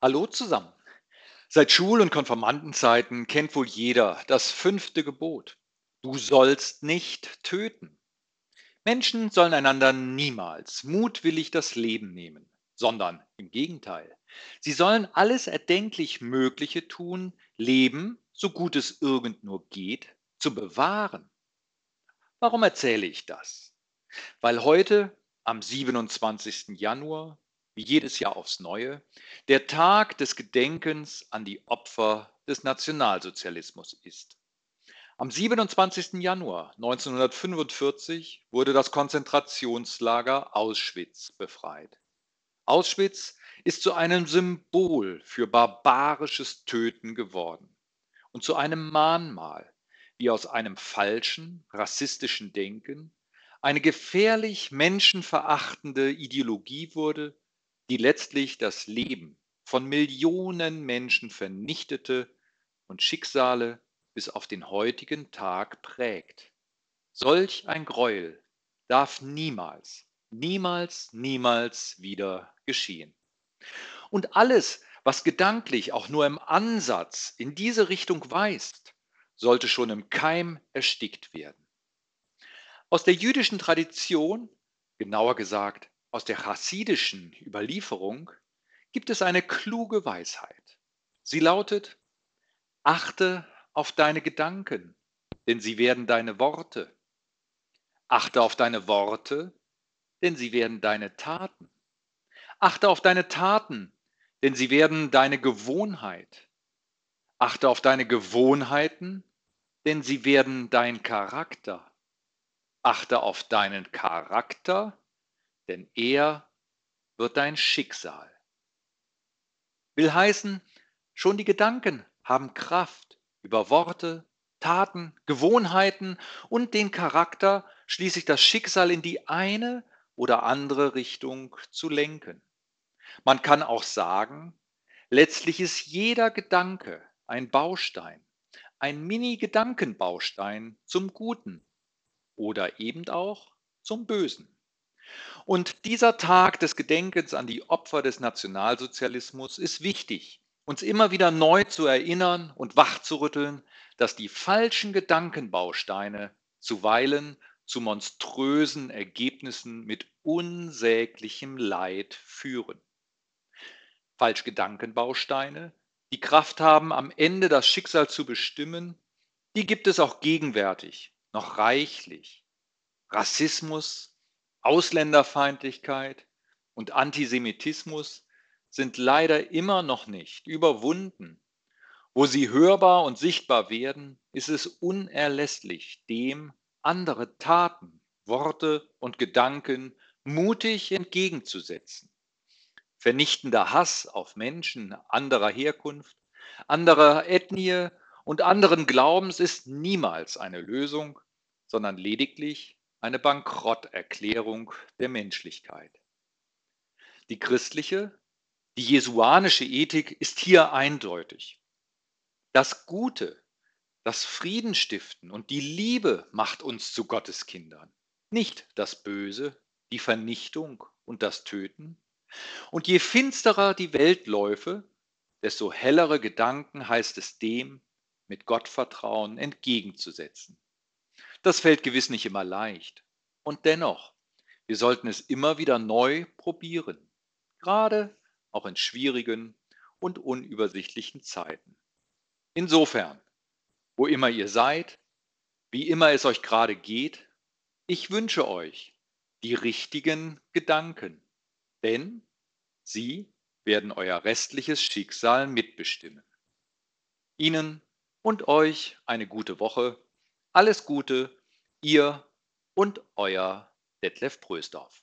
Hallo zusammen. Seit Schul- und Konfirmandenzeiten kennt wohl jeder das fünfte Gebot. Du sollst nicht töten. Menschen sollen einander niemals mutwillig das Leben nehmen, sondern im Gegenteil. Sie sollen alles erdenklich Mögliche tun, Leben, so gut es irgend nur geht, zu bewahren. Warum erzähle ich das? Weil heute, am 27. Januar, wie jedes Jahr aufs Neue, der Tag des Gedenkens an die Opfer des Nationalsozialismus ist. Am 27. Januar 1945 wurde das Konzentrationslager Auschwitz befreit. Auschwitz ist zu einem Symbol für barbarisches Töten geworden und zu einem Mahnmal, wie aus einem falschen, rassistischen Denken eine gefährlich menschenverachtende Ideologie wurde, die letztlich das Leben von Millionen Menschen vernichtete und Schicksale bis auf den heutigen Tag prägt. Solch ein Gräuel darf niemals, niemals, niemals wieder geschehen. Und alles, was gedanklich auch nur im Ansatz in diese Richtung weist, sollte schon im Keim erstickt werden. Aus der jüdischen Tradition, genauer gesagt aus der chassidischen Überlieferung, gibt es eine kluge Weisheit. Sie lautet: Achte auf deine Gedanken, denn sie werden deine Worte. Achte auf deine Worte, denn sie werden deine Taten. Achte auf deine Taten, denn sie werden deine Gewohnheit. Achte auf deine Gewohnheiten, denn sie werden dein Charakter. Achte auf deinen Charakter, denn er wird dein Schicksal. Will heißen, schon die Gedanken haben Kraft über Worte, Taten, Gewohnheiten und den Charakter, schließlich das Schicksal in die eine oder andere Richtung zu lenken. Man kann auch sagen, letztlich ist jeder Gedanke ein Baustein, ein Mini-Gedankenbaustein zum Guten oder eben auch zum Bösen. Und dieser Tag des Gedenkens an die Opfer des Nationalsozialismus ist wichtig, uns immer wieder neu zu erinnern und wachzurütteln, dass die falschen Gedankenbausteine zuweilen zu monströsen Ergebnissen mit unsäglichem Leid führen. Falschgedankenbausteine, die Kraft haben, am Ende das Schicksal zu bestimmen, die gibt es auch gegenwärtig noch reichlich. Rassismus, Ausländerfeindlichkeit und Antisemitismus sind leider immer noch nicht überwunden. Wo sie hörbar und sichtbar werden, ist es unerlässlich, dem andere Taten, Worte und Gedanken mutig entgegenzusetzen. Vernichtender Hass auf Menschen anderer Herkunft, anderer Ethnie und anderen Glaubens ist niemals eine Lösung, sondern lediglich eine Bankrotterklärung der Menschlichkeit. Die christliche, die jesuanische Ethik ist hier eindeutig. Das Gute, das Friedenstiften und die Liebe macht uns zu Gottes Kindern, nicht das Böse, die Vernichtung und das Töten. Und je finsterer die Weltläufe, desto hellere Gedanken heißt es dem, mit Gottvertrauen entgegenzusetzen. Das fällt gewiss nicht immer leicht. Und dennoch, wir sollten es immer wieder neu probieren, gerade auch in schwierigen und unübersichtlichen Zeiten. Insofern, wo immer ihr seid, wie immer es euch gerade geht, ich wünsche euch die richtigen Gedanken, denn sie werden euer restliches Schicksal mitbestimmen. Ihnen und euch eine gute Woche. Alles Gute, ihr und euer Detlef Prösdorf.